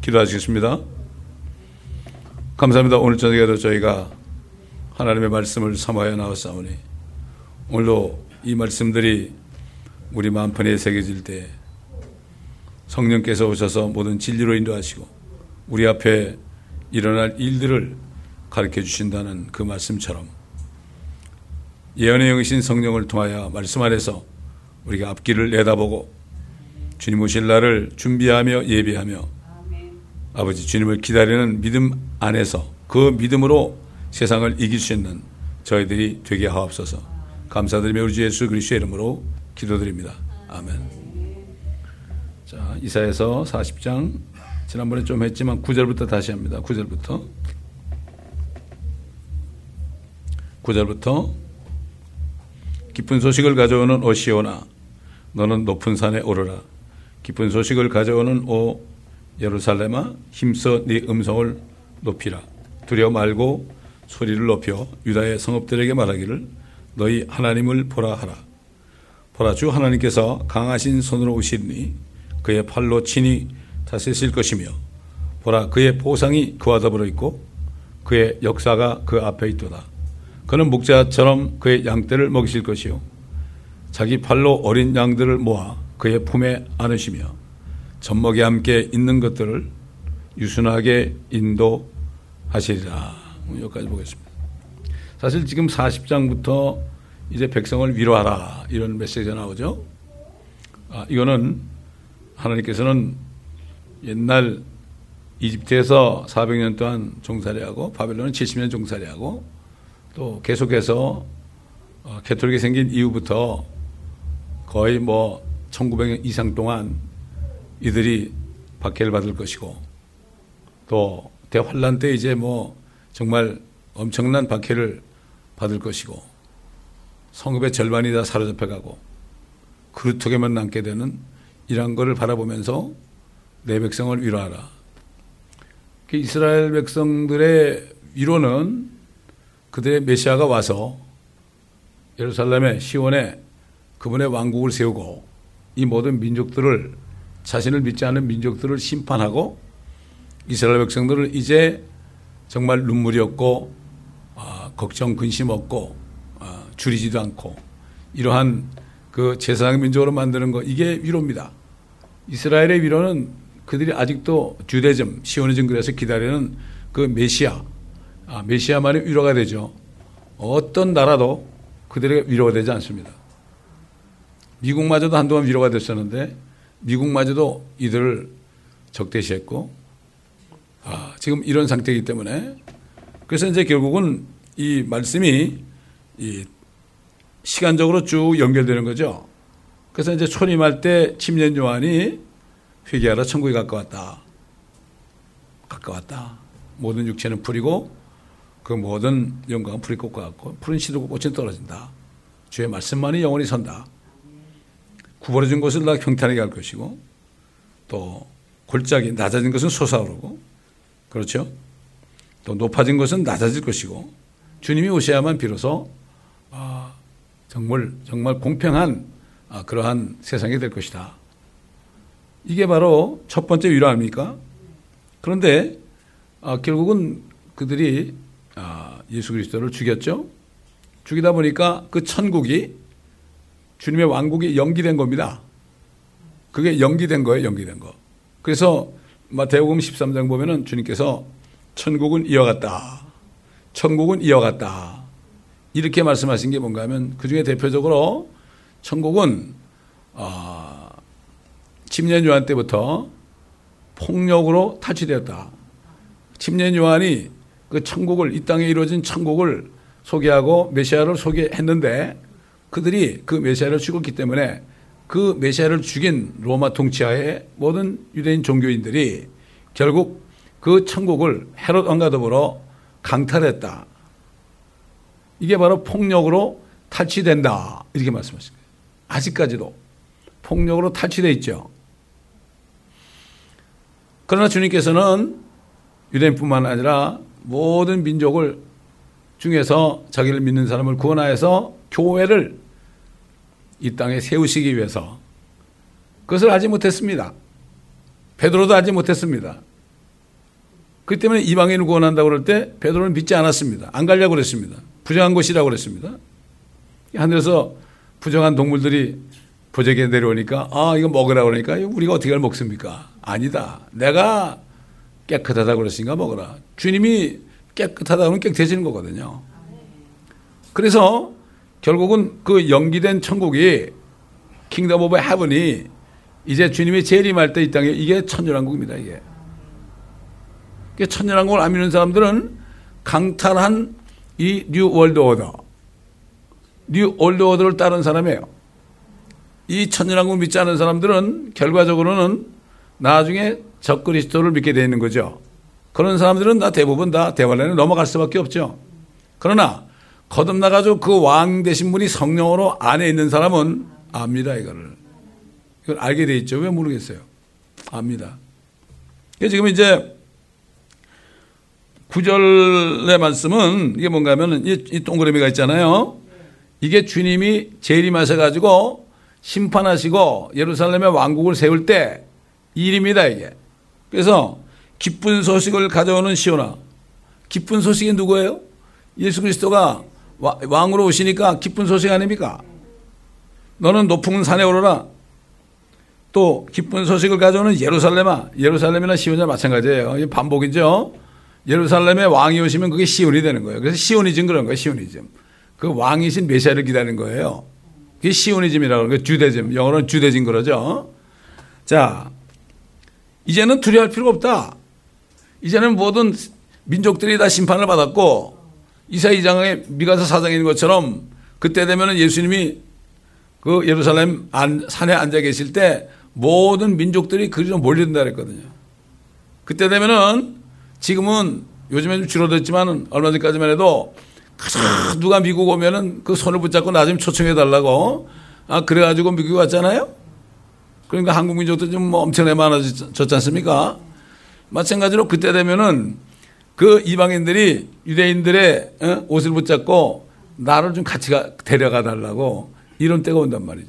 기도하시겠습니다. 감사합니다. 오늘 저녁에도 저희가 하나님의 말씀을 삼아야 나왔사오니 오늘도 이 말씀들이 우리 마음판에 새겨질 때 성령께서 오셔서 모든 진리로 인도하시고 우리 앞에 일어날 일들을 가르쳐 주신다는 그 말씀처럼 예언의 영이신 성령을 통하여 말씀 안에서 우리가 앞길을 내다보고 주님 오실 날을 준비하며 예비하며 아버지 주님을 기다리는 믿음 안에서 그 믿음으로 세상을 이길 수 있는 저희들이 되게 하옵소서. 감사드리며 우리 주 예수 그리스도의 이름으로 기도드립니다. 아멘. 자, 이사야서 40장 지난번에 좀 했지만 9절부터 다시 합니다. 9절부터 깊은 소식을 가져오는 오 시온아 너는 높은 산에 오르라. 깊은 소식을 가져오는 오 예루살렘아 힘써 네 음성을 높이라. 두려워 말고 소리를 높여 유다의 성읍들에게 말하기를 너희 하나님을 보라 하라. 보라 주 하나님께서 강하신 손으로 오시니 그의 팔로 친히 다스리실 것이며 보라 그의 보상이 그와 더불어 있고 그의 역사가 그 앞에 있도다. 그는 목자처럼 그의 양떼를 먹이실 것이요 자기 팔로 어린 양들을 모아 그의 품에 안으시며 젖먹이 함께 있는 것들을 유순하게 인도하시리라. 여기까지 보겠습니다. 사실 지금 40장부터 이제 백성을 위로하라 이런 메시지가 나오죠. 이거는 하나님께서는 옛날 이집트에서 400년 동안 종살이하고 바벨론은 70년 종살이하고 또 계속해서 개톨릭이 생긴 이후부터 거의 1900년 이상 동안 이들이 박해를 받을 것이고 또 대환란 때 이제 정말 엄청난 박해를 받을 것이고 성읍의 절반이 다 사로잡혀가고 그루터기만 남게 되는 이런 거를 바라보면서 내 백성을 위로하라. 이스라엘 백성들의 위로는 그들의 메시아가 와서 예루살렘의 시온에 그분의 왕국을 세우고 이 모든 민족들을 자신을 믿지 않는 민족들을 심판하고 이스라엘 백성들을 이제 정말 눈물이 없고 걱정 근심 없고 줄이지도 않고 이러한 그 제사장 민족으로 만드는 거 이게 위로입니다. 이스라엘의 위로는 그들이 아직도 주대즘 시오니즘 그래서 기다리는 그 메시아만이 위로가 되죠. 어떤 나라도 그들에게 위로가 되지 않습니다. 미국마저도 한동안 위로가 됐었는데 미국마저도 이들을 적대시했고 지금 이런 상태이기 때문에 그래서 이제 결국은 이 말씀이 이 시간적으로 쭉 연결되는 거죠. 그래서 이제 초림할 때 침례 요한이 회개하라 천국이 가까웠다. 모든 육체는 풀이고 그 모든 영광은 풀이 꽃과 같고 푸른 시들고 꽃은 떨어진다. 주의 말씀만이 영원히 선다. 구부러진 것은 다 평탄하게 할 것이고 또 골짜기 낮아진 것은 솟아오르고 그렇죠. 또 높아진 것은 낮아질 것이고 주님이 오셔야만 비로소 정말 공평한 그러한 세상이 될 것이다. 이게 바로 첫 번째 위로 아닙니까? 그런데 결국은 그들이 예수 그리스도를 죽였죠. 죽이다 보니까 그 천국이 주님의 왕국이 연기된 겁니다. 그게 연기된 거예요. 연기된 거. 그래서 마태복음 13장 보면은 주님께서 천국은 이어갔다. 천국은 이어갔다. 이렇게 말씀하신 게 뭔가 하면 그중에 대표적으로 천국은 침례 요한 때부터 폭력으로 탈취되었다. 침례 요한이 그 천국을 이 땅에 이루어진 천국을 소개하고 메시아를 소개했는데 그들이 그 메시아를 죽였기 때문에 그 메시아를 죽인 로마 통치하에 모든 유대인 종교인들이 결국 그 천국을 헤롯 왕과 더불어 강탈했다. 이게 바로 폭력으로 탈취된다. 이렇게 말씀하신 거예요. 아직까지도 폭력으로 탈취되어 있죠. 그러나 주님께서는 유대인뿐만 아니라 모든 민족을 중에서 자기를 믿는 사람을 구원하여서 교회를 이 땅에 세우시기 위해서 그것을 하지 못했습니다. 베드로도 하지 못했습니다. 그렇기 때문에 이방인을 구원한다고 그럴 때 베드로는 믿지 않았습니다. 안 가려고 그랬습니다. 부정한 것이라고 그랬습니다. 하늘에서 부정한 동물들이 보자기에 내려오니까 이거 먹으라고 그러니까 우리가 어떻게 먹습니까? 아니다. 내가 깨끗하다고 그랬으니까 먹어라. 주님이 깨끗하다고 하면 깨끗해지는 거거든요. 그래서 결국은 그 연기된 천국이 킹덤 오브 헤븐이 이제 주님이 재림할 때 이 땅에 이게 천년왕국입니다. 이게 천년왕국을 안 믿는 사람들은 강탈한 이 뉴 월드 오더, 뉴 월드 오더를 따른 사람이에요. 이 천년왕국을 믿지 않은 사람들은 결과적으로는 나중에 적그리스도를 믿게 되어 있는 거죠. 그런 사람들은 대부분 다 대환란에 넘어갈 수밖에 없죠. 그러나 거듭나가지고 그 왕 되신 분이 성령으로 안에 있는 사람은 압니다. 이걸 알게 돼 있죠. 왜 모르겠어요. 압니다. 지금 이제 9절의 말씀은 이게 뭔가 하면 이 동그라미가 있잖아요. 이게 주님이 재림하셔가지고 심판하시고 예루살렘의 왕국을 세울 때 일입니다. 이게. 그래서 기쁜 소식을 가져오는 시온아. 기쁜 소식이 누구예요? 예수 그리스도가 왕으로 오시니까 기쁜 소식 아닙니까? 너는 높은 산에 오르라. 또 기쁜 소식을 가져오는 예루살렘아. 예루살렘이나 시온이나 마찬가지예요. 이게 반복이죠. 예루살렘에 왕이 오시면 그게 시온이 되는 거예요. 그래서 시오니즘 그런 거예요. 시오니즘. 그 왕이신 메시아를 기다리는 거예요. 그게 시오니즘이라고 하는 거예요. 주대즘. 영어로는 주대즘 그러죠. 자, 이제는 두려워할 필요가 없다. 이제는 모든 민족들이 다 심판을 받았고 이사야 2장에 미가서 4장에 있는 것처럼 그때 되면은 예수님이 그 예루살렘 산에 앉아 계실 때 모든 민족들이 그리로 몰려든다 그랬거든요. 그때 되면은 지금은 요즘에 좀 줄어들었지만 얼마 전까지만 해도 누가 미국 오면은 그 손을 붙잡고 나 좀 초청해 달라고 그래가지고 미국 왔잖아요. 그러니까 한국 민족도 좀 엄청나게 많아졌지 않습니까? 마찬가지로 그때 되면은 그 이방인들이 유대인들의 옷을 붙잡고 나를 좀 같이 데려가 달라고 이런 때가 온단 말이죠.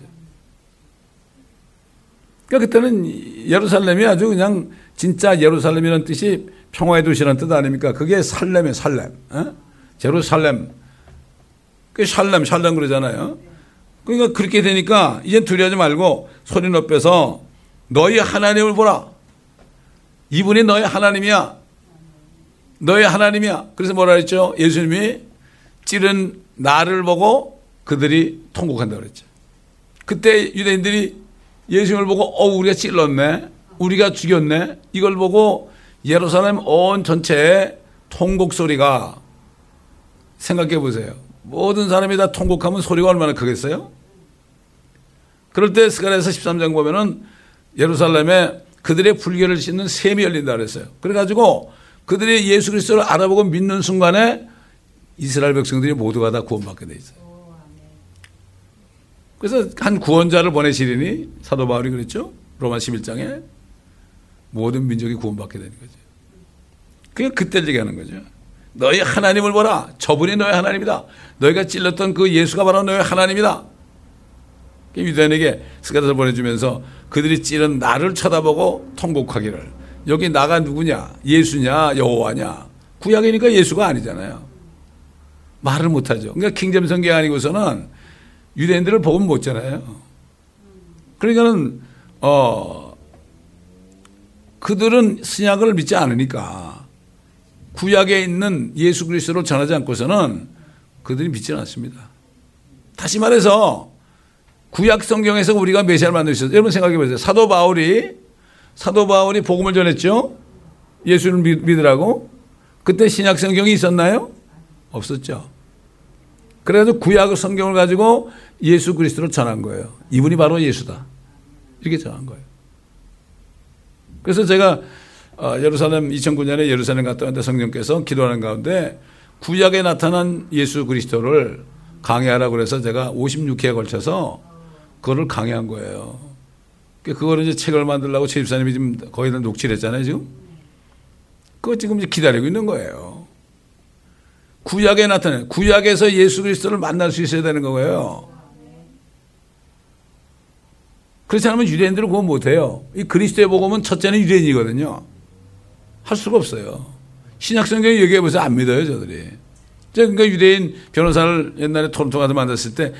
그러니까 그때는 예루살렘이 아주 그냥 진짜 예루살렘이라는 뜻이 평화의 도시라는 뜻 아닙니까? 그게 살렘이에요, 살렘. 제루살렘. 그 샬렘 그러잖아요. 그러니까 그렇게 되니까 이제 두려워하지 말고 소리 높여서 너희 하나님을 보라. 이분이 너희 하나님이야. 너희 하나님이야. 그래서 뭐라 그랬죠? 예수님이 찌른 나를 보고 그들이 통곡한다고 그랬죠. 그때 유대인들이 예수님을 보고 우리가 찔렀네. 우리가 죽였네. 이걸 보고 예루살렘 온 전체에 통곡 소리가 생각해 보세요. 모든 사람이 다 통곡하면 소리가 얼마나 크겠어요? 그럴 때 스가랴서 13장 보면은 예루살렘에 그들의 불결을 씻는 샘이 열린다 그랬어요. 그래가지고 그들이 예수 그리스도를 알아보고 믿는 순간에 이스라엘 백성들이 모두가 다 구원받게 돼 있어요. 그래서 한 구원자를 보내시리니 사도 바울이 그랬죠. 로마 11장에 모든 민족이 구원받게 되는 거죠. 그게 그때를 얘기하는 거죠. 너희 하나님을 보라. 저분이 너희 하나님이다. 너희가 찔렀던 그 예수가 바로 너희 하나님이다. 유대인에게 스가랴서 보내주면서 그들이 찌른 나를 쳐다보고 통곡하기를. 여기 나가 누구냐? 예수냐? 여호와냐? 구약이니까 예수가 아니잖아요. 말을 못하죠. 그러니까 킹제임 성경 아니고서는 유대인들을 보면 못잖아요. 그러니까는 그들은 신약을 믿지 않으니까 구약에 있는 예수 그리스도를 전하지 않고서는 그들이 믿지는 않습니다. 다시 말해서 구약 성경에서 우리가 메시아를 만들 수 있어요. 여러분 생각해 보세요. 사도 바울이 복음을 전했죠. 예수를 믿으라고. 그때 신약 성경이 있었나요? 없었죠. 그래서 구약 성경을 가지고 예수 그리스도를 전한 거예요. 이분이 바로 예수다. 이렇게 전한 거예요. 그래서 제가 예루살렘 2009년에 예루살렘 갔다 왔는데 성령께서 기도하는 가운데 구약에 나타난 예수 그리스도를 강해하라고 그래서 제가 56회에 걸쳐서 그거를 강해한 거예요. 그거를 이제 책을 만들려고 최 집사님이 지금 거의 다 녹취를 했잖아요, 지금. 그거 지금 이제 기다리고 있는 거예요. 구약에 나타난, 구약에서 예수 그리스도를 만날 수 있어야 되는 거예요. 그렇지 않으면 유대인들은 그거 못해요. 이 그리스도의 복음은 첫째는 유대인이거든요. 할 수가 없어요. 신약 성경 얘기해보세요. 안 믿어요, 저들이. 그러니까 유대인 변호사를 옛날에 토론토 가서 만났을 때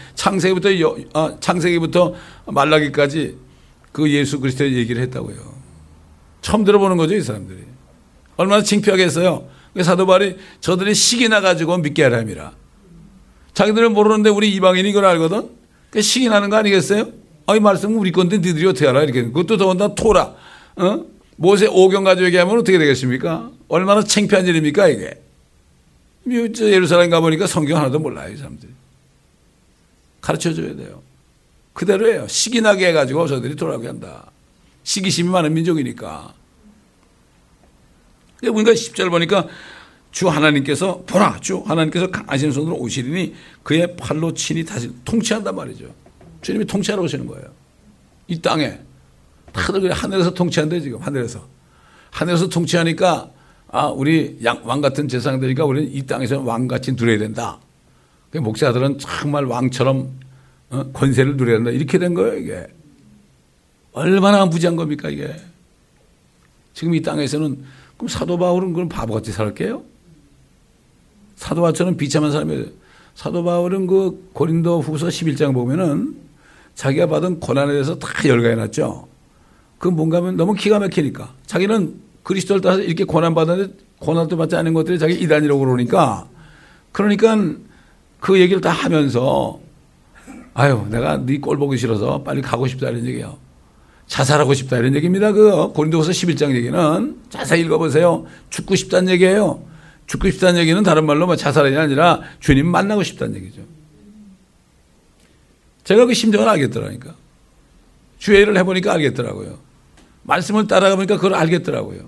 창세기부터 말라기까지 그 예수 그리스도의 얘기를 했다고요. 처음 들어보는 거죠, 이 사람들이. 얼마나 창피하게 했어요. 사도 바울이 저들이 식이 나가지고 믿게 하라 함이라. 자기들은 모르는데 우리 이방인이 이걸 알거든. 식이 나는 거 아니겠어요? 이 말씀은 우리 건데 너희들이 어떻게 알아? 이렇게. 그것도 더군다나 토라. 모세 오경 가지고 얘기하면 어떻게 되겠습니까? 얼마나 창피한 일입니까, 이게? 예루살렘 가보니까 성경 하나도 몰라요, 이 사람들이. 가르쳐 줘야 돼요. 그대로예요. 식이 나게 해가지고 저들이 돌아오게 한다. 시기심이 많은 민족이니까. 우리가 10절 보니까 주 하나님께서 보라, 주 하나님께서 강하신 손으로 오시리니 그의 팔로 친히 다시 통치한단 말이죠. 주님이 통치하러 오시는 거예요. 이 땅에. 다들 그냥 하늘에서 통치한대, 지금. 하늘에서 통치하니까 우리 왕 같은 제사장들이니까 우리는 이 땅에서 왕같이 누려야 된다. 목사들은 정말 왕처럼 권세를 누려야 된다. 이렇게 된 거예요, 이게. 얼마나 무지한 겁니까, 이게. 지금 이 땅에서는 그럼 사도 바울은 그럼 바보같이 살게요? 사도 바울처럼 비참한 사람이에요. 사도 바울은 그 고린도 후서 11장 보면은 자기가 받은 고난에 대해서 다 열거해놨죠. 그 뭔가 하면 너무 기가 막히니까. 자기는 그리스도를 따라서 이렇게 고난받았는데 고난도 받지 않은 것들이 자기 이단이라고 그러니까 그 얘기를 다 하면서 내가 네 꼴 보기 싫어서 빨리 가고 싶다 이런 얘기예요. 자살하고 싶다 이런 얘기입니다. 그 고린도후서 11장 얘기는 자세히 읽어보세요. 죽고 싶다는 얘기예요. 죽고 싶다는 얘기는 다른 말로 자살이 아니라 주님 만나고 싶다는 얘기죠. 제가 그 심정을 알겠더라니까. 주의 일을 해보니까 알겠더라고요. 말씀을 따라가보니까 그걸 알겠더라고요.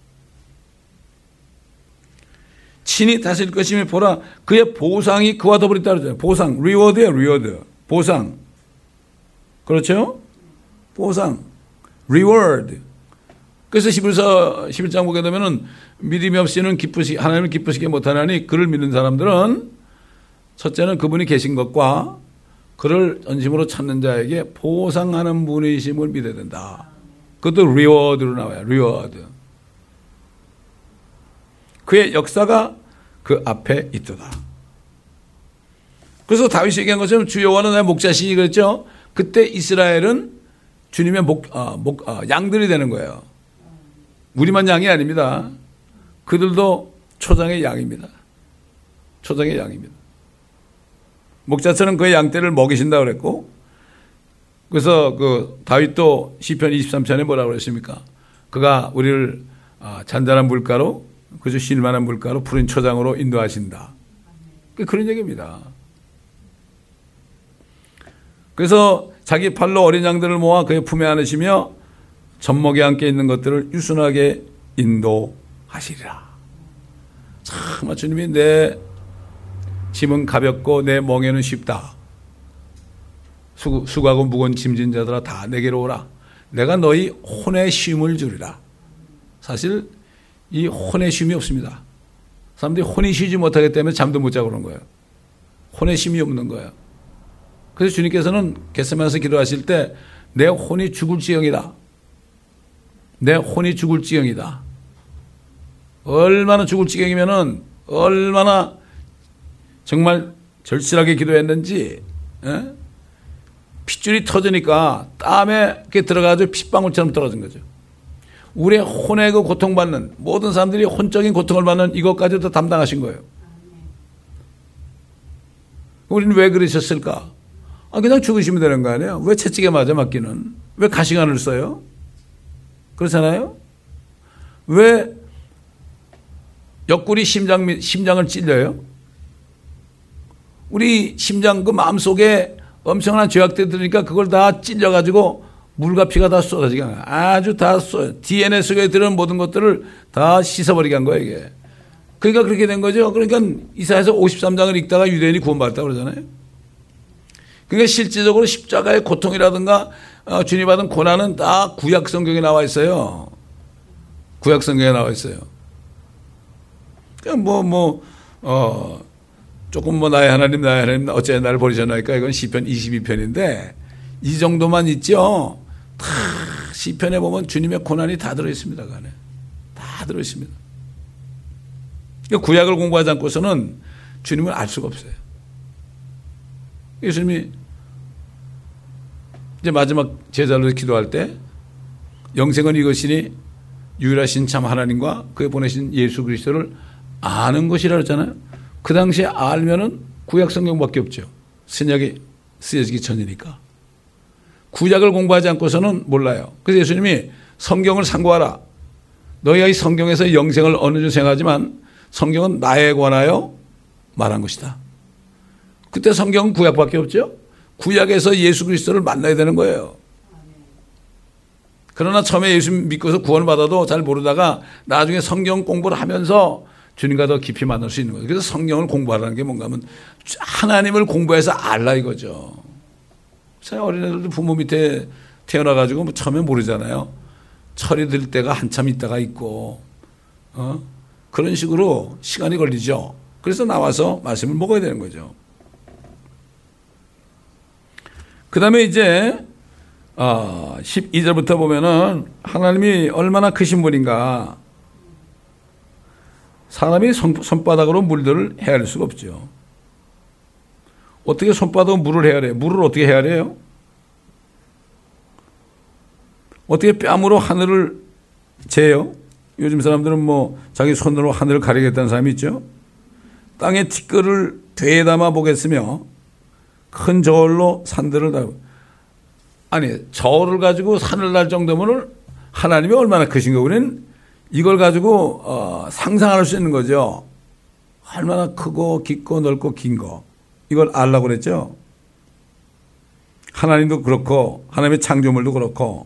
친히 다스릴 것이며 보라 그의 보상이 그와 더불이 따르잖아요. 보상, 리워드예요. 리워드. 보상. 그렇죠? 보상. 리워드. 그래서 히브리서 11장 보게 되면은 믿음이 없이는 하나님을 기쁘시게 못하나니 그를 믿는 사람들은 첫째는 그분이 계신 것과 그를 전심으로 찾는 자에게 보상하는 분이심을 믿어야 된다. 그것도 리워드로 나와요. 리워드. 그의 역사가 그 앞에 있도다. 그래서 다윗이 얘기한 것처럼 주 여호와는 나의 목자시니 그랬죠. 그때 이스라엘은 주님의 양들이 되는 거예요. 우리만 양이 아닙니다. 그들도 초장의 양입니다. 초장의 양입니다. 목자처럼 그의 양떼를 먹이신다고 그랬고, 그래서 그 다윗도 시편 23편에 뭐라고 그랬습니까? 그가 우리를 잔잔한 물가로, 그저 쉴만한 물가로 푸른 초장으로 인도하신다. 그런 얘기입니다. 그래서 자기 팔로 어린 양들을 모아 그의 품에 안으시며 젖먹이 함께 있는 것들을 유순하게 인도하시리라. 참, 주님이 내 짐은 가볍고 내 멍에는 쉽다. 수고하고 무거운 짐진 자들아 다 내게로 오라. 내가 너희 혼의 쉼을 주리라. 사실 이 혼의 쉼이 없습니다. 사람들이 혼이 쉬지 못하기 때문에 잠도 못 자고 그런 거예요. 혼의 쉼이 없는 거예요. 그래서 주님께서는 겟세마네에서 기도하실 때 내 혼이 죽을지경이다. 내 혼이 죽을지경이다. 얼마나 죽을지경이면은 얼마나 정말 절실하게 기도했는지, 핏줄이 터지니까 땀에 이렇게 들어가서 핏방울처럼 떨어진 거죠. 우리의 혼의 그 고통받는 모든 사람들이 혼적인 고통을 받는 이것까지도 담당하신 거예요. 우리는 왜 그러셨을까? 그냥 죽으시면 되는 거 아니에요? 왜 채찍에 맞아 맞기는? 왜 가시관을 써요? 그렇잖아요? 왜 옆구리 심장을 찔려요? 우리 심장 그 마음속에 엄청난 죄악들 들으니까 그걸 다 찔려가지고 물과 피가 다 쏟아지게 한 거야. 아주 다 DNA 속에 들은 모든 것들을 다 씻어버리게 한 거예요, 이게. 그러니까 그렇게 된 거죠. 그러니까 이사야서 53장을 읽다가 유대인이 구원받았다고 그러잖아요. 그러니까 실질적으로 십자가의 고통이라든가 주님 받은 고난은 다 구약 성경에 나와 있어요. 구약 성경에 나와 있어요. 그냥 조금 나의 하나님 어째 나를 버리셨나니까 이건 시편 22편인데 이 정도만 있죠. 다 시편에 보면 주님의 고난이 다 들어있습니다. 그 안에 다 들어있습니다. 그러니까 구약을 공부하지 않고서는 주님을 알 수가 없어요. 예수님이 이제 마지막 제자로 기도할 때 영생은 이것이니 유일하신 참 하나님과 그에 보내신 예수 그리스도를 아는 것이라 그랬잖아요. 그 당시에 알면은 구약 성경밖에 없죠. 신약이 쓰여지기 전이니까. 구약을 공부하지 않고서는 몰라요. 그래서 예수님이 성경을 상고하라. 너희가 이 성경에서 영생을 어느 주 생각하지만 성경은 나에 관하여 말한 것이다. 그때 성경은 구약밖에 없죠. 구약에서 예수 그리스도를 만나야 되는 거예요. 그러나 처음에 예수 믿고서 구원을 받아도 잘 모르다가 나중에 성경 공부를 하면서 주님과 더 깊이 만날 수 있는 거예요. 그래서 성경을 공부하라는 게 뭔가 하면 하나님을 공부해서 알라 이거죠. 자, 어린애들도 부모 밑에 태어나가지고 뭐 처음에 모르잖아요. 철이 들 때가 한참 있다가 있고, 그런 식으로 시간이 걸리죠. 그래서 나와서 말씀을 먹어야 되는 거죠. 그 다음에 이제 12절부터 보면은 하나님이 얼마나 크신 분인가. 사람이 손바닥으로 물들을 헤아릴 수가 없죠. 어떻게 손바닥으로 물을 헤아려요? 물을 어떻게 헤아려요? 어떻게 뺨으로 하늘을 재요? 요즘 사람들은 뭐 자기 손으로 하늘을 가리겠다는 사람이 있죠. 땅에 티끌을 되에 담아 보겠으며 큰 저울로 산들을 다. 아니, 저울을 가지고 산을 날 정도면 하나님이 얼마나 크신가. 우리는 이걸 가지고 상상할 수 있는 거죠. 얼마나 크고 깊고 넓고 긴 거. 이걸 알라고 그랬죠. 하나님도 그렇고 하나님의 창조물도 그렇고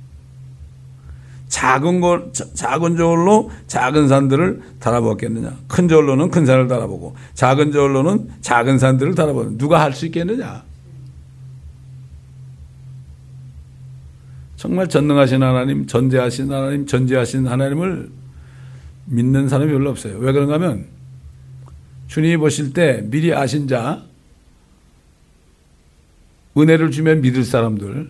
작은 저울로 작은 산들을 달아보겠느냐. 큰 저울로는 큰 산을 달아보고 작은 저울로는 작은 산들을 달아보는. 누가 할 수 있겠느냐. 정말 전능하신 하나님, 전지하신 하나님, 전지하신 하나님을 믿는 사람이 별로 없어요. 왜 그런가 하면 주님이 보실 때 미리 아신 자, 은혜를 주면 믿을 사람들,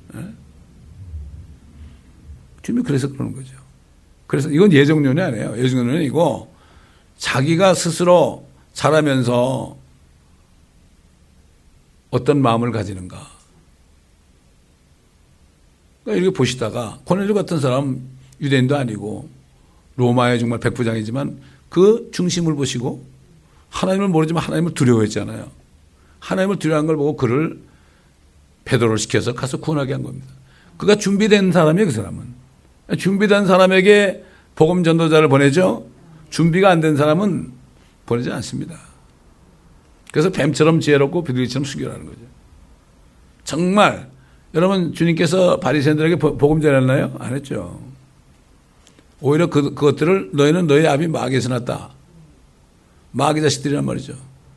주님이 그래서 그러는 거죠. 그래서 이건 예정론이 아니에요. 예정론이 아니고 자기가 스스로 자라면서 어떤 마음을 가지는가. 그러니까 이렇게 보시다가 고넬료 같은 사람 유대인도 아니고 로마의 정말 백부장이지만 그 중심을 보시고 하나님을 모르지만 하나님을 두려워했잖아요. 하나님을 두려워한 걸 보고 그를 베드로를 시켜서 가서 구원하게 한 겁니다. 그가 준비된 사람이에요. 그 사람은. 준비된 사람에게 복음 전도자를 보내죠. 준비가 안 된 사람은 보내지 않습니다. 그래서 뱀처럼 지혜롭고 비둘기처럼 순결하는 거죠. 정말 여러분 주님께서 바리새인들에게 복음 전했나요? 안 했죠. 오히려 그것들을 너희는 너희 아비 마귀에서 났다. 마귀 자식들이란 말이죠.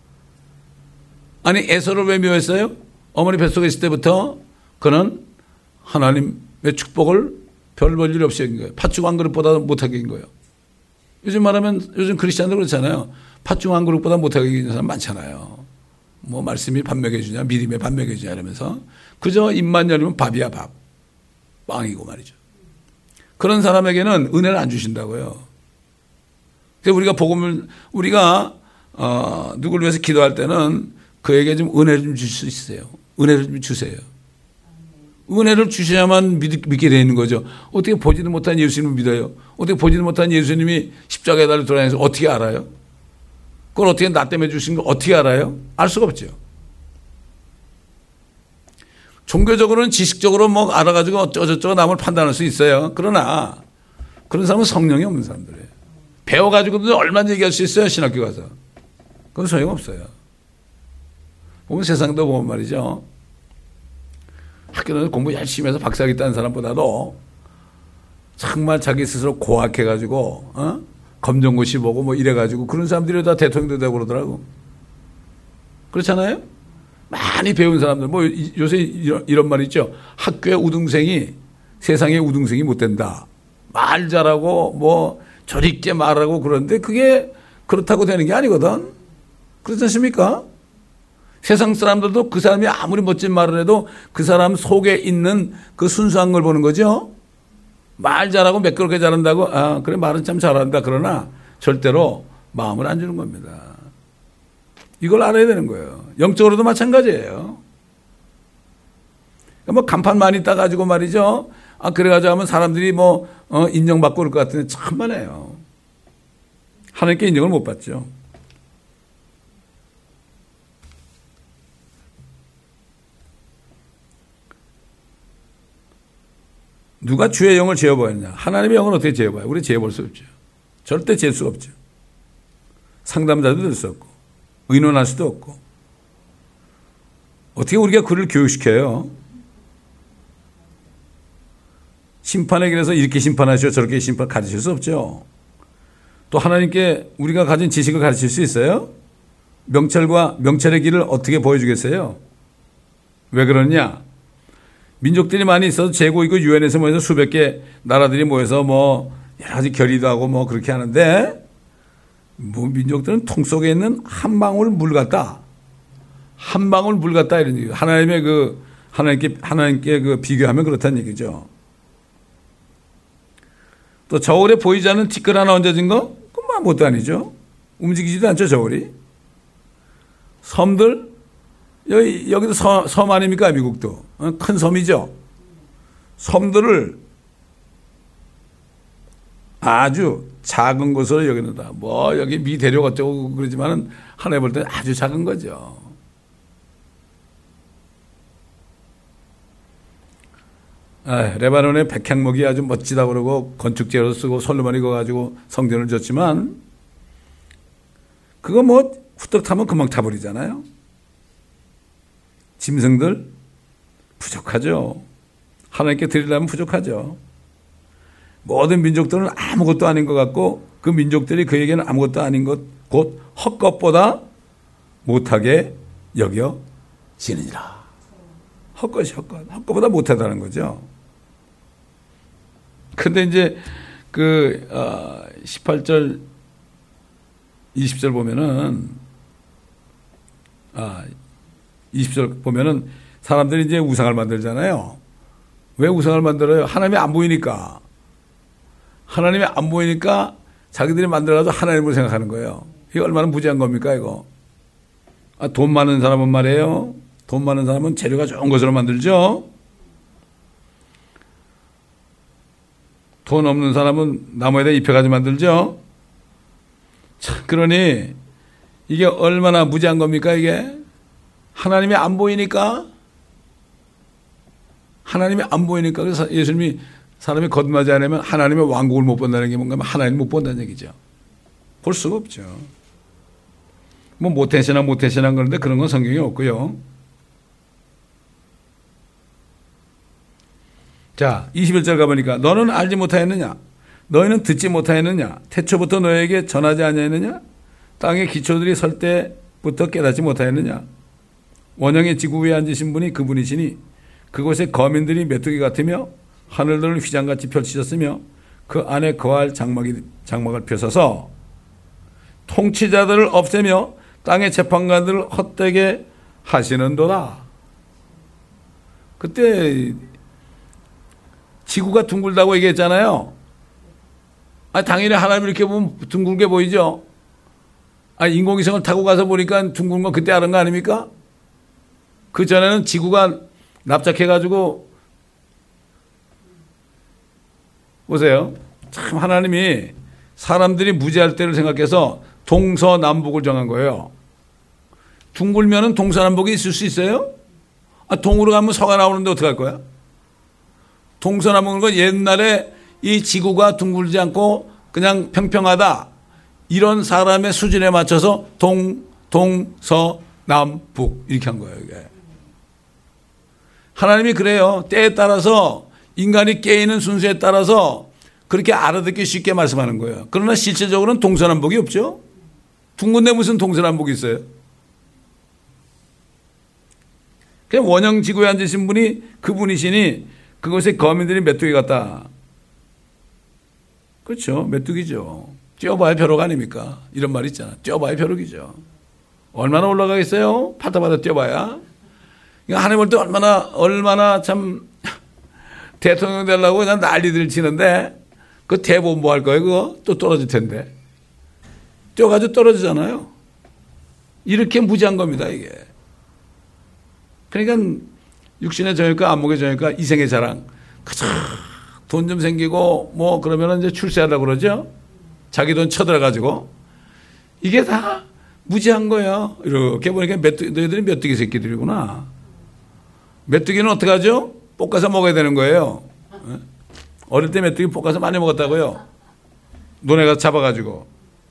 아니 에서를 왜 미워했어요? 어머니 뱃속에 있을 때부터 그는 하나님의 축복을 별 볼 일 없이 여긴 거예요. 팥죽 한 그릇보다 못하게 한 거예요. 요즘 말하면 요즘 크리스찬들 그렇잖아요. 팥죽 한 그릇보다 못하게 하는 사람 많잖아요. 뭐 말씀이 밥 먹여주냐 믿음에 밥 먹여주냐 이러면서 그저 입만 열면 밥이야 밥. 빵이고 말이죠. 그런 사람에게는 은혜를 안 주신다고요. 그래서 우리가 복음을 우리가 누구를 위해서 기도할 때는 그에게 좀 은혜를 좀 줄 수 있어요. 은혜를 좀 주세요. 은혜를 주셔야만 믿게 되는 거죠. 어떻게 보지도 못한 예수님을 믿어요? 어떻게 보지도 못한 예수님이 십자가에 달려 돌아다니면서 어떻게 알아요? 그걸 어떻게 나 때문에 주신 걸 어떻게 알아요? 알 수가 없죠. 종교적으로는 지식적으로 뭐 알아가지고 어쩌고저쩌고 남을 판단할 수 있어요. 그러나 그런 사람은 성령이 없는 사람들이에요. 배워가지고도 얼마나 얘기할 수 있어요. 신학교 가서. 그건 소용없어요. 보면 세상도 보면 말이죠. 학교는 공부 열심히 해서 박사학위 딴 사람보다도 정말 자기 스스로 고학해가지고 검정고시 보고 뭐 이래가지고 그런 사람들이 다 대통령도 되고 그러더라고. 그렇잖아요? 많이 배운 사람들 뭐 요새 이런 말 있죠. 학교의 우등생이 세상의 우등생이 못 된다. 말 잘하고 뭐 조리있게 말하고 그러는데 그게 그렇다고 되는 게 아니거든. 그렇지 않습니까? 세상 사람들도 그 사람이 아무리 멋진 말을 해도 그 사람 속에 있는 그 순수한 걸 보는 거죠. 말 잘하고 매끄럽게 잘한다고 그래 말은 참 잘한다. 그러나 절대로 마음을 안 주는 겁니다. 이걸 알아야 되는 거예요. 영적으로도 마찬가지예요. 뭐 간판 많이 따가지고 말이죠. 그래가지고 하면 사람들이 인정받고 그럴 것 같은데 참만해요. 하나님께 인정을 못 받죠. 누가 주의 영을 재어보았냐? 하나님의 영을 어떻게 재어봐요? 우리 재어볼 수 없죠. 절대 재 수가 없죠. 상담자도 될 수 없고 의논할 수도 없고 어떻게 우리가 그를 교육시켜요? 심판의 길에서 이렇게 심판하시오 저렇게 가르칠 수 없죠. 또 하나님께 우리가 가진 지식을 가르칠 수 있어요? 명철의 길을 어떻게 보여주겠어요? 왜 그러냐? 민족들이 많이 있어도 제국이고 유엔에서 모여서 수백 개 나라들이 모여서 여러 가지 결의도 하고 그렇게 하는데 민족들은 통 속에 있는 한 방울 물 같다. 한 방울 물 같다 이런 얘기죠. 하나님께 비교하면 그렇다는 얘기죠. 또 저울에 보이지 않는 티끌 하나 얹어진 거? 그건 아무것도 아니죠. 움직이지도 않죠, 저울이. 섬들, 여기도 섬 아닙니까, 미국도. 큰 섬이죠. 섬들을 아주 작은 것으로 여기는다. 여기 미 대륙 어쩌고 그러지만은 하나님 볼 때는 아주 작은 거죠. 레바논의 백향목이 아주 멋지다 그러고 건축재로 쓰고 솔로몬이 거 가지고 성전을 졌지만 그거 후딱 타면 금방 타버리잖아요. 짐승들 부족하죠. 하나님께 드리려면 부족하죠. 모든 민족들은 아무것도 아닌 것 같고 그 민족들이 그에게는 아무것도 아닌 것 곧 헛것보다 못하게 여겨지느니라. 헛것이 헛것보다 못하다는 거죠. 근데 이제 18절 20절 보면은 20절 보면은 사람들이 이제 우상을 만들잖아요. 왜 우상을 만들어요? 하나님이 안 보이니까. 하나님이 안 보이니까 자기들이 만들어서 하나님을 생각하는 거예요. 이게 얼마나 무지한 겁니까, 이거? 돈 많은 사람은 말이에요. 돈 많은 사람은 재료가 좋은 것으로 만들죠. 돈 없는 사람은 나무에다 입혀가지고 만들죠. 자, 그러니 이게 얼마나 무지한 겁니까, 이게? 하나님이 안 보이니까. 하나님이 안 보이니까. 그래서 예수님이 사람이 거듭나지 않으면 하나님의 왕국을 못 본다는 게 뭔가 하면 하나님 못 본다는 얘기죠. 볼 수가 없죠. 모태신앙 그런데 그런 건 성경에 없고요. 자, 21절 가보니까 너는 알지 못하였느냐? 너희는 듣지 못하였느냐? 태초부터 너에게 전하지 아니하였느냐? 땅의 기초들이 설 때부터 깨닫지 못하였느냐? 원형의 지구 위에 앉으신 분이 그분이시니 그곳에 거민들이 메뚜기 같으며 하늘들을 휘장같이 펼치셨으며 그 안에 거할 장막을 펴서서 통치자들을 없애며 땅의 재판관들을 헛되게 하시는도다. 그때 지구가 둥글다고 얘기했잖아요. 당연히 하나님 이렇게 보면 둥글게 보이죠. 인공위성을 타고 가서 보니까 둥근 건 그때 알은 거 아닙니까? 그 전에는 지구가 납작해가지고 보세요. 참 하나님이 사람들이 무지할 때를 생각해서 동서남북을 정한 거예요. 둥글면은 동서남북이 있을 수 있어요? 동으로 가면 서가 나오는데 어떡할 거야? 동서남북은 옛날에 이 지구가 둥글지 않고 그냥 평평하다. 이런 사람의 수준에 맞춰서 동서남북 이렇게 한 거예요, 이게. 하나님이 그래요. 때에 따라서 인간이 깨있는 순서에 따라서 그렇게 알아듣기 쉽게 말씀하는 거예요. 그러나 실제적으로는 동서남북이 없죠. 둥근데 무슨 동서남북이 있어요? 그냥 원형 지구에 앉으신 분이 그분이시니 그것에 거민들이 메뚜기 같다. 그렇죠. 메뚜기죠. 뛰어봐야 벼룩 아닙니까? 이런 말 있잖아. 뛰어봐야 벼룩이죠. 얼마나 올라가겠어요? 파다파다 뛰어봐야. 하나님 볼 때 얼마나 참 대통령 되려고 그냥 난리들 치는데 그 대본 뭐 할 거예요? 그거 또 떨어질 텐데. 뛰어가지고 떨어지잖아요. 이렇게 무지한 겁니다, 이게. 그러니까 육신의 정욕과 안목의 정욕과 이생의 자랑. 그저 돈 좀 생기고 뭐 그러면 이제 출세하려고 그러죠. 자기 돈 쳐들어가지고. 이게 다 무지한 거예요. 이렇게 보니까 너희들이 메뚜기 새끼들이구나. 메뚜기는 어떻게 하죠? 볶아서 먹어야 되는 거예요. 어릴 때 메뚜기 볶아서 많이 먹었다고요. 논에 가서 잡아가지고.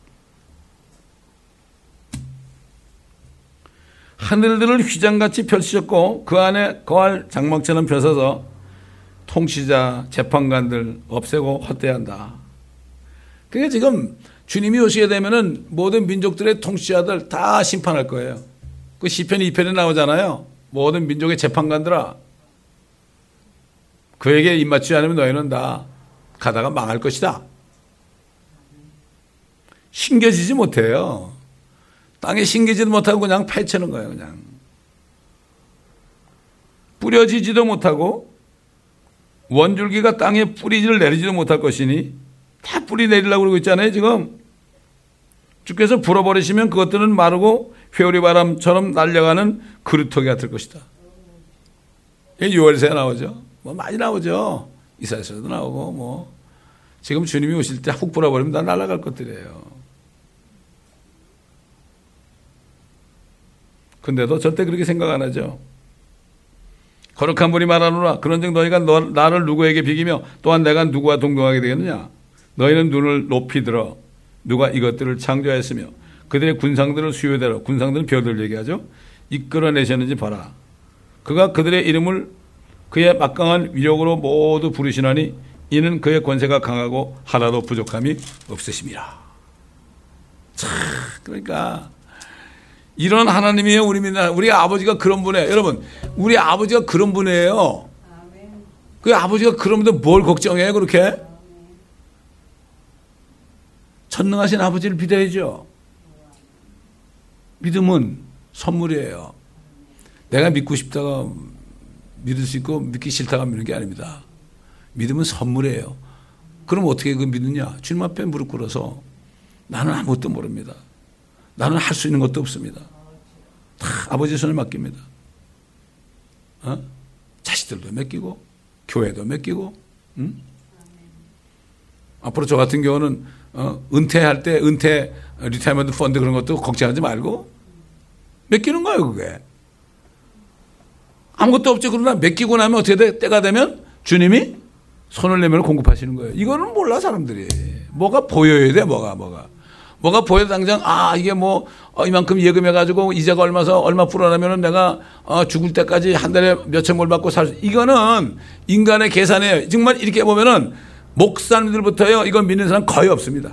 하늘들을 휘장같이 펼치셨고 그 안에 거할 장막처럼 펴서서 통치자, 재판관들 없애고 헛되한다. 그러니까 지금 주님이 오시게 되면은 모든 민족들의 통치자들 다 심판할 거예요. 그 시편 2편에 나오잖아요. 모든 민족의 재판관들아, 그에게 입맞추지 않으면 너희는 다 가다가 망할 것이다. 신겨지지 못해요. 땅에 신기지도 못하고 그냥 패치는 거예요. 그냥 뿌려지지도 못하고 원줄기가 땅에 뿌리를 내리지도 못할 것이니 다 뿌리 내리려고 그러고 있잖아요. 지금 주께서 불어버리시면 그것들은 마르고 회오리 바람처럼 날려가는 그루터기 같을 것이다. 요엘서에 나오죠. 뭐 많이 나오죠. 이사야서도 나오고 뭐 지금 주님이 오실 때 훅 불어버리면 다 날아갈 것들이에요. 근데도 절대 그렇게 생각 안 하죠. 거룩한 분이 말하노라. 그런즉 너희가 나를 누구에게 비기며 또한 내가 누구와 동경하게 되겠느냐. 너희는 눈을 높이 들어 누가 이것들을 창조하였으며 그들의 군상들을 수요대로, 군상들은 별들 얘기하죠, 이끌어내셨는지 봐라. 그가 그들의 이름을 그의 막강한 위력으로 모두 부르시나니 이는 그의 권세가 강하고 하나도 부족함이 없으심이라. 참, 그러니까 이런 하나님이에요. 우리 아버지가 그런 분이에요. 여러분, 우리 아버지가 그런 분이에요. 그 아버지가 그런 분인데 뭘 걱정해요, 그렇게? 전능하신 아버지를 믿어야죠. 믿음은 선물이에요. 내가 믿고 싶다가 믿을 수 있고 믿기 싫다가 믿는 게 아닙니다. 믿음은 선물이에요. 그럼 어떻게 그 믿느냐? 주님 앞에 무릎 꿇어서 나는 아무것도 모릅니다. 나는 할 수 있는 것도 없습니다. 다 아버지 손에 맡깁니다. 자식들도 맡기고 교회도 맡기고. 앞으로 저 같은 경우는 은퇴할 때 은퇴 리타이먼트 펀드 그런 것도 걱정하지 말고 맡기는 거예요. 그게 아무것도 없죠. 그러나 맡기고 나면 어떻게 돼? 때가 되면 주님이 손을 내밀어 공급하시는 거예요. 이거는 몰라 사람들이. 뭐가 보여야 돼. 뭐가 보여 당장 이게 뭐 이만큼 예금해가지고 이자가 얼마 불어나면은 내가 죽을 때까지 한 달에 몇천 불 받고 살 수. 이거는 인간의 계산이에요. 정말 이렇게 보면은 목사님들부터요 이건 믿는 사람 거의 없습니다.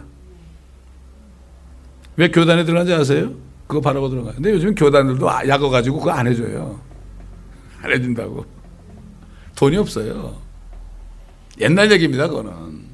왜 교단에 들어간지 아세요? 그거 바라고 들어가요. 근데 요즘 교단들도 약어 가지고 그거 안 해줘요. 안 해준다고. 돈이 없어요. 옛날 얘기입니다. 그거는.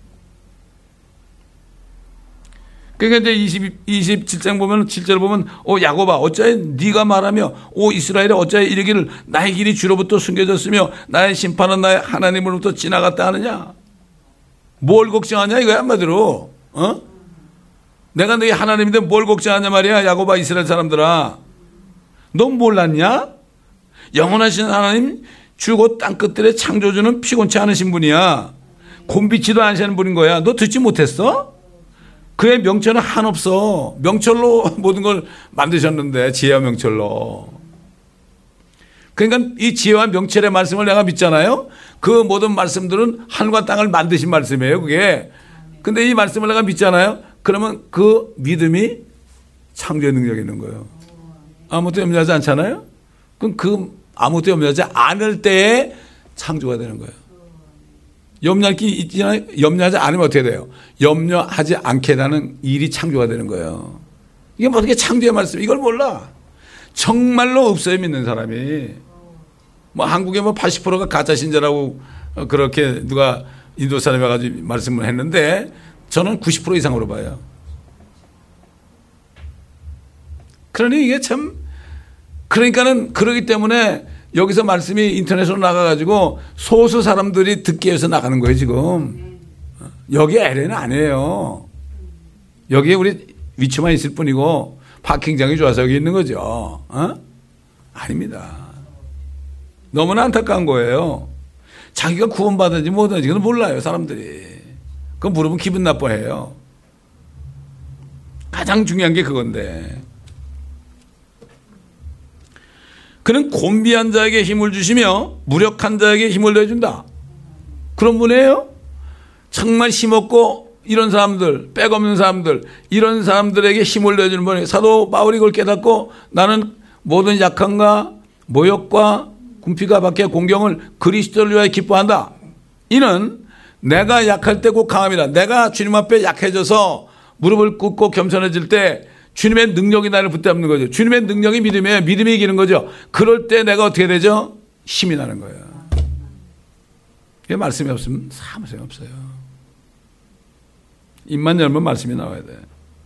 그러니까 이제 27장 보면 7절 보면 야곱아 어찌하여 네가 말하며 이스라엘아 어찌하여 이르기를 나의 길이 주로부터 숨겨졌으며 나의 심판은 나의 하나님으로부터 지나갔다 하느냐. 뭘 걱정하냐 이거야 한마디로. 내가 너희 하나님인데 뭘 걱정하냐 말이야. 야곱아 이스라엘 사람들아. 넌 몰랐냐? 영원하신 하나님 주고 땅끝들의 창조주는 피곤치 않으신 분이야. 곤비치도 않으시는 분인 거야. 너 듣지 못했어? 그의 명철은 한없어. 명철로 모든 걸 만드셨는데 지혜와 명철로. 그러니까 이 지혜와 명철의 말씀을 내가 믿잖아요. 그 모든 말씀들은 하늘과 땅을 만드신 말씀이에요. 그게. 근데 이 말씀을 내가 믿잖아요. 그러면 그 믿음이 창조의 능력이 있는 거예요. 아무것도 염려하지 않잖아요. 그럼 아무것도 염려하지 않을 때에 창조가 되는 거예요. 염려할 게 있잖아요. 염려하지 않으면 어떻게 돼요? 염려하지 않게 하는 일이 창조가 되는 거예요. 이게 뭐 어떻게 창조의 말씀? 이걸 몰라. 정말로 없어요, 믿는 사람이. 뭐 한국에 80%가 가짜 신자라고 그렇게 누가 인도 사람이 와가지고 말씀을 했는데 저는 90% 이상으로 봐요. 그러니 이게 참 그러니까는 그러기 때문에 여기서 말씀이 인터넷으로 나가가지고 소수 사람들이 듣기 위해서 나가는 거예요, 지금. 여기 LA는 아니에요. 여기에 우리 위치만 있을 뿐이고 파킹장이 좋아서 여기 있는 거죠. 아닙니다. 너무나 안타까운 거예요. 자기가 구원받은지 못하는지 그건 몰라요, 사람들이. 그건 물으면 기분 나빠해요. 가장 중요한 게 그건데. 그는 곤비한 자에게 힘을 주시며 무력한 자에게 힘을 내준다. 그런 분이에요. 정말 힘없고 이런 사람들, 백 없는 사람들, 이런 사람들에게 힘을 내주는 분이에요. 사도 바울이 그걸 깨닫고 나는 모든 약함과 모욕과 궁핍과 박해 공경을 그리스도를 위하여 기뻐한다. 이는 내가 약할 때 곧 강함이다. 내가 주님 앞에 약해져서 무릎을 꿇고 겸손해질 때 주님의 능력이 나를 붙잡는 거죠. 주님의 능력이 믿음이에요. 믿음이 이기는 거죠. 그럴 때 내가 어떻게 되죠? 힘이 나는 거예요. 이게 말씀이 없으면 아무 소용 없어요. 입만 열면 말씀이 나와야 돼.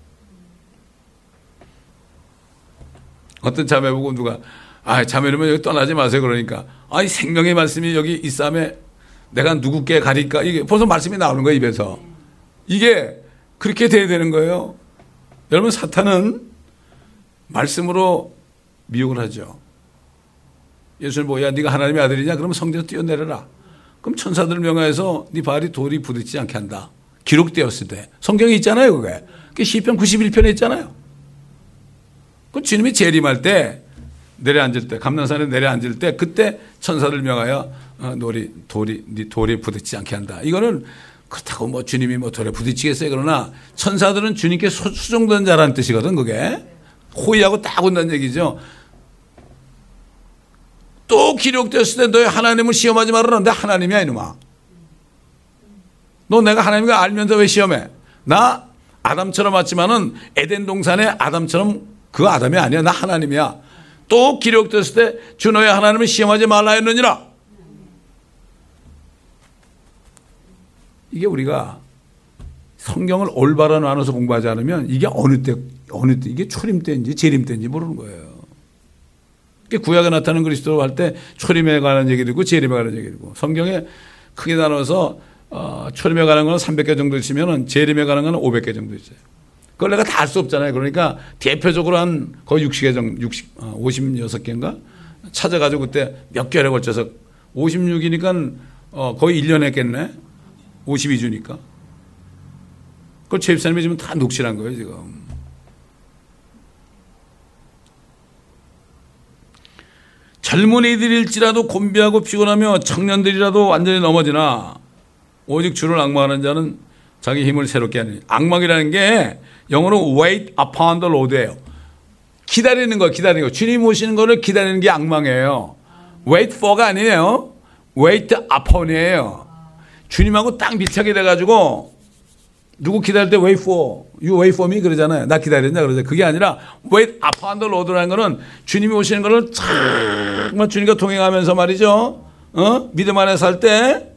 어떤 자매 보고 누가 자매라면 여기 떠나지 마세요 그러니까 생명의 말씀이 여기 있음에 내가 누구께 가릴까 이게 벌써 말씀이 나오는 거예요 입에서. 이게 그렇게 돼야 되는 거예요. 여러분 사탄은 말씀으로 미혹을 하죠. 예수를 뭐야 네가 하나님의 아들이냐 그러면 성전에서 뛰어내려라. 그럼 천사들을 명하여서 네 발이 돌이 부딪히지 않게 한다. 기록되었을 때 성경에 있잖아요 그게. 그게 시편 91편에 있잖아요. 그 주님이 재림할 때 내려앉을 때 감난산에 내려앉을 때 그때 천사를 명하여 돌이 부딪히지 않게 한다. 이거는 그렇다고 뭐 주님이 뭐 돌에 부딪히겠어요. 그러나 천사들은 주님께 수종된 자라는 뜻이거든 그게. 호의하고 딱 온다는 얘기죠. 또 기록되었을 때 너희 하나님을 시험하지 말아라. 내 하나님이야 이놈아. 너 내가 하나님을 알면서 왜 시험해? 나 아담처럼 왔지만은 에덴 동산에 아담처럼 그 아담이 아니야. 나 하나님이야. 또 기록됐을 때 주 너의 하나님을 시험하지 말라 했느니라. 이게 우리가 성경을 올바로 나눠서 공부하지 않으면 이게 어느 때 이게 초림 때인지 재림 때인지 모르는 거예요. 구약에 나타나는 그리스도 할 때 초림에 관한 얘기도 있고 재림에 관한 얘기도 있고 성경에 크게 나눠서 초림에 관한 건 300개 정도 있으면 재림에 관한 건 500개 정도 있어요. 그걸 내가 다 할 수 없잖아요. 그러니까 대표적으로 한 거의 60개 정도, 56개인가 찾아가지고 그때 몇 개월에 걸쳐서 56이니까 거의 1년 했겠네. 52주니까. 그걸 제 집사님이 지금 다 녹취한 거예요, 지금. 젊은이들일지라도 곤비하고 피곤하며 청년들이라도 완전히 넘어지나 오직 주를 앙망하는 자는 자기 힘을 새롭게 하느니. 앙망이라는 게 영어로 wait upon the Lord예요. 기다리는 거. 주님 오시는 거를 기다리는 게 앙망이에요. wait for가 아니에요. wait upon이에요. 주님하고 딱 밀착이 돼가지고 누구 기다릴 때 wait for, you wait for me 그러잖아요. 나 기다렸냐 그러죠. 그게 아니라 wait upon the Lord라는 거는 주님이 오시는 거를 정말 주님과 동행하면서 말이죠. 믿음 안에 살 때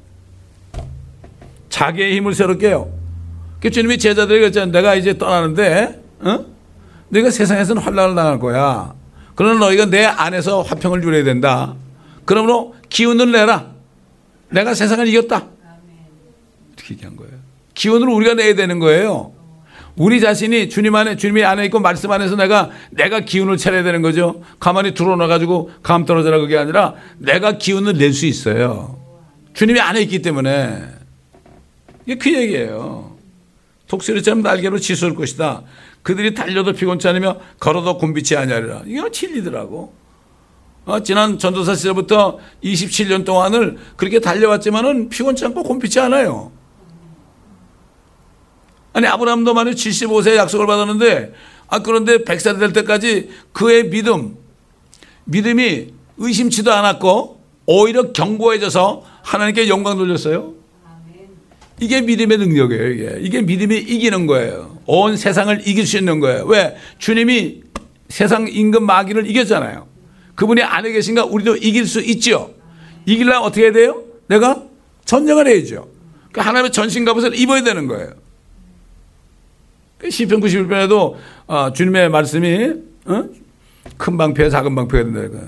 자기의 힘을 새롭게 해요. 주님이 제자들에게 그랬잖아요. 내가 이제 떠나는데 너희가 세상에서는 환난을 당할 거야. 그러나 너희가 내 안에서 화평을 누려야 된다. 그러므로 기운을 내라. 내가 세상을 이겼다. 이렇게 얘기한 거예요. 기운을 우리가 내야 되는 거예요. 우리 자신이 주님이 안에 있고 말씀 안에서 내가 기운을 차려야 되는 거죠. 가만히 들어놔가지고 감 떨어져라 그게 아니라 내가 기운을 낼 수 있어요. 주님이 안에 있기 때문에. 이게 그 얘기예요. 독수리처럼 날개로 치솟을 것이다. 그들이 달려도 피곤치 않으며 걸어도 곤비치 아니하리라. 이게 진리더라고. 지난 전도사 시절부터 27년 동안을 그렇게 달려왔지만은 피곤치 않고 곤비치 않아요. 아니 아브라함도 말이야 75세에 약속을 받았는데 그런데 100살 될 때까지 그의 믿음이 의심치도 않았고 오히려 견고해져서 하나님께 영광 돌렸어요. 이게 믿음의 능력이에요. 이게 믿음이 이기는 거예요. 온 세상을 이길 수 있는 거예요. 왜? 주님이 세상 임금 마귀를 이겼잖아요. 그분이 안에 계신가 우리도 이길 수 있죠. 이기려면 어떻게 해야 돼요? 내가 전쟁을 해야죠. 하나님의 전신갑옷을 입어야 되는 거예요. 시편 91편에도 주님의 말씀이 큰 방패 작은 방패가 된다.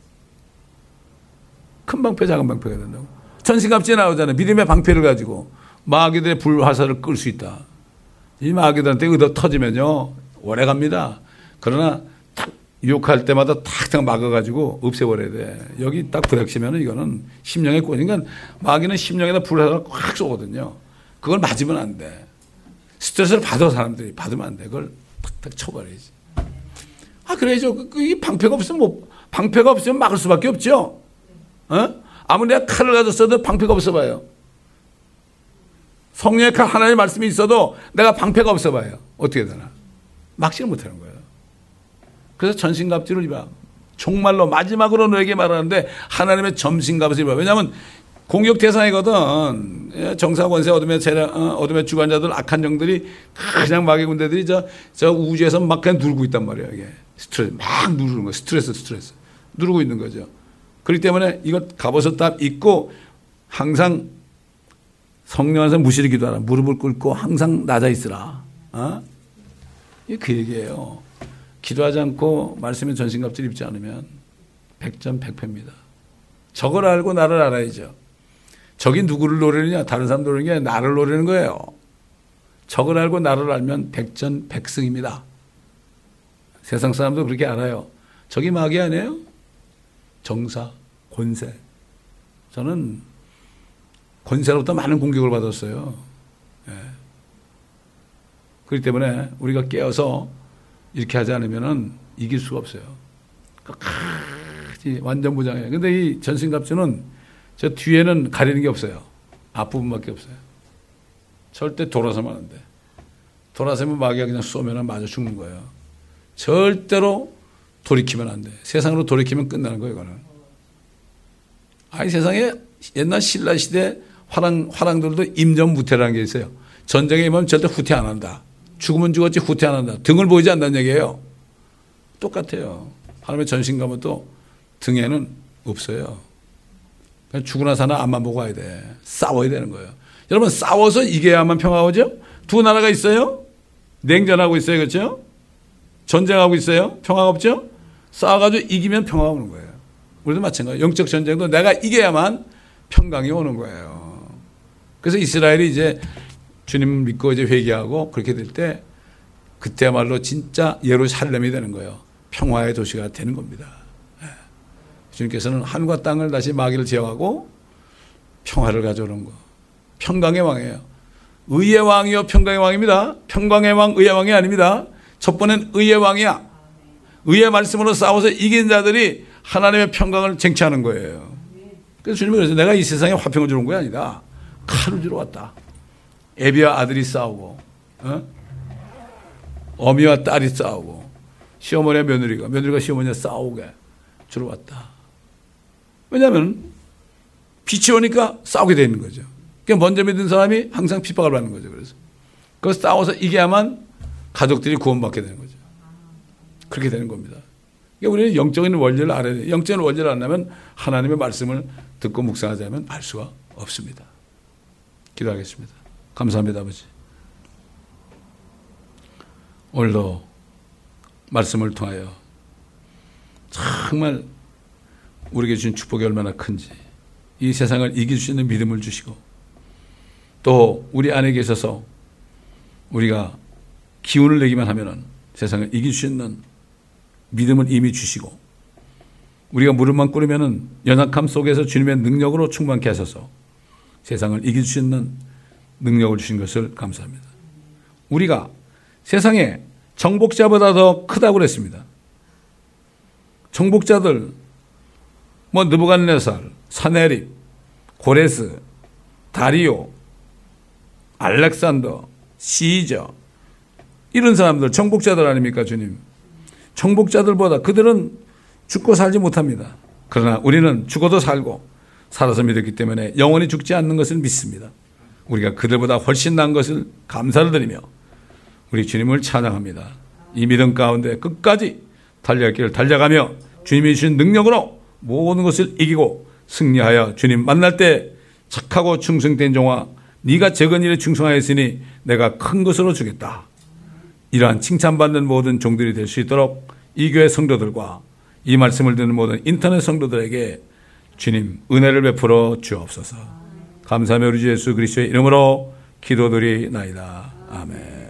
큰 방패 작은 방패가 된다고. 전신갑주에 나오잖아요. 믿음의 방패를 가지고 마귀들의 불화살을 끌 수 있다. 이 마귀들한테 의도 터지면요 오래 갑니다. 그러나 딱 유혹할 때마다 탁 막아가지고 없애버려야 돼. 여기 딱 불약시면 이거는 심령에 꽂으니까 마귀는 심령에다 불을 꽉 쏘거든요. 그걸 맞으면 안 돼. 스트레스를 받아 사람들이 받으면 안 돼. 그걸 탁탁 쳐버려야지. 그래야죠. 이 방패가 없으면 막을 수밖에 없죠. 아무리 내가 칼을 가졌어도 방패가 없어봐요. 성령의 칼 하나의 말씀이 있어도 내가 방패가 없어봐요. 어떻게 되나? 막지를 못하는 거예요. 그래서 전신갑주를 입어. 정말로 마지막으로 너에게 말하는데 하나님의 전신갑주를 입어. 왜냐하면 공격 대상이거든. 정사 권세 어둠의 주관자들 악한 영들이 그냥 마귀 군대들이 저 우주에서 막 그냥 누르고 있단 말이에요. 이게 스트레스 막 누르는 거예요. 스트레스 누르고 있는 거죠. 그렇기 때문에 이거 갑옷을 딱 입고 항상 성령 안에서 무시를 기도하라. 무릎을 꿇고 항상 낮아 있으라. 이게 그 얘기예요. 기도하지 않고 말씀의 전신갑주를 입지 않으면 백전백패입니다. 적을 알고 나를 알아야죠. 적이 누구를 노리느냐? 다른 사람 노리는 게 아니라 나를 노리는 거예요. 적을 알고 나를 알면 백전백승입니다. 세상 사람도 그렇게 알아요. 적이 마귀 아니에요? 정사, 권세. 저는 권세로부터 많은 공격을 받았어요. 그렇기 때문에 우리가 깨어서 이렇게 하지 않으면 이길 수가 없어요. 끝까지 완전 무장해요. 근데 이 전신갑주는 저 뒤에는 가리는 게 없어요. 앞부분밖에 없어요. 절대 돌아서면 안 돼. 돌아서면 마귀가 그냥 쏘면 맞아 죽는 거예요. 절대로 돌이키면 안 돼. 세상으로 돌이키면 끝나는 거예요, 이거는. 세상에 옛날 신라 시대 화랑들도 임전무태라는 게 있어요. 전쟁에 임하면 절대 후퇴 안 한다. 죽으면 죽었지 후퇴 안 한다. 등을 보이지 않는다는 얘기예요. 똑같아요. 하나님의 전신갑은 등에는 없어요. 그냥 죽으나 사나 앞만 보고 가야 돼. 싸워야 되는 거예요. 여러분 싸워서 이겨야만 평화가 오죠? 두 나라가 있어요. 냉전하고 있어요. 그렇죠? 전쟁하고 있어요. 평화가 없죠? 싸워가지고 이기면 평화가 오는 거예요. 우리도 마찬가지예요. 영적 전쟁도 내가 이겨야만 평강이 오는 거예요. 그래서 이스라엘이 이제 주님 믿고 이제 회개하고 그렇게 될 때 그때야말로 진짜 예루살렘이 되는 거예요. 평화의 도시가 되는 겁니다. 주님께서는 하늘과 땅을 다시 마귀를 제어하고 평화를 가져오는 거. 평강의 왕이에요. 의의 왕이요 평강의 왕입니다. 평강의 왕, 의의 왕이 아닙니다. 첫 번째는 의의 왕이야. 의의 말씀으로 싸워서 이긴 자들이 하나님의 평강을 쟁취하는 거예요. 그래서 주님이 그래서 내가 이 세상에 화평을 주는 게 아니다. 칼을 주러 왔다. 애비와 아들이 싸우고 어미와 딸이 싸우고 시어머니와 며느리가 시어머니와 싸우게 주러 왔다. 왜냐하면 빛이 오니까 싸우게 되는 거죠. 그러니까 먼저 믿은 사람이 항상 핍박을 받는 거죠. 그래서 싸워서 이겨야만 가족들이 구원받게 되는 거죠. 그렇게 되는 겁니다. 그러니까 우리는 영적인 원리를 알아야 돼요. 영적인 원리를 안다면 하나님의 말씀을 듣고 묵상하자면 알 수가 없습니다. 기도하겠습니다. 감사합니다, 아버지. 오늘도 말씀을 통하여 정말 우리에게 주신 축복이 얼마나 큰지 이 세상을 이길 수 있는 믿음을 주시고 또 우리 안에 계셔서 우리가 기운을 내기만 하면은 세상을 이길 수 있는 믿음을 이미 주시고 우리가 무릎만 꿇으면은 연약함 속에서 주님의 능력으로 충만케 하셔서 세상을 이길 수 있는 능력을 주신 것을 감사합니다. 우리가 세상에 정복자보다 더 크다고 그랬습니다. 정복자들 느부갓네살, 사네립, 고레스, 다리오, 알렉산더, 시저 이런 사람들 정복자들 아닙니까 주님? 정복자들보다 그들은 죽고 살지 못합니다. 그러나 우리는 죽어도 살고 살아서 믿었기 때문에 영원히 죽지 않는 것을 믿습니다. 우리가 그들보다 훨씬 나은 것을 감사를 드리며 우리 주님을 찬양합니다. 이 믿음 가운데 끝까지 달려갈 길을 달려가며 주님이 주신 능력으로 모든 것을 이기고 승리하여 주님 만날 때 착하고 충성된 종아 네가 적은 일에 충성하였으니 내가 큰 것으로 주겠다. 이러한 칭찬받는 모든 종들이 될 수 있도록 이 교회 성도들과 이 말씀을 듣는 모든 인터넷 성도들에게 주님 은혜를 베풀어 주옵소서. 감사하며 우리 주 예수 그리스도의 이름으로 기도드리나이다. 아멘.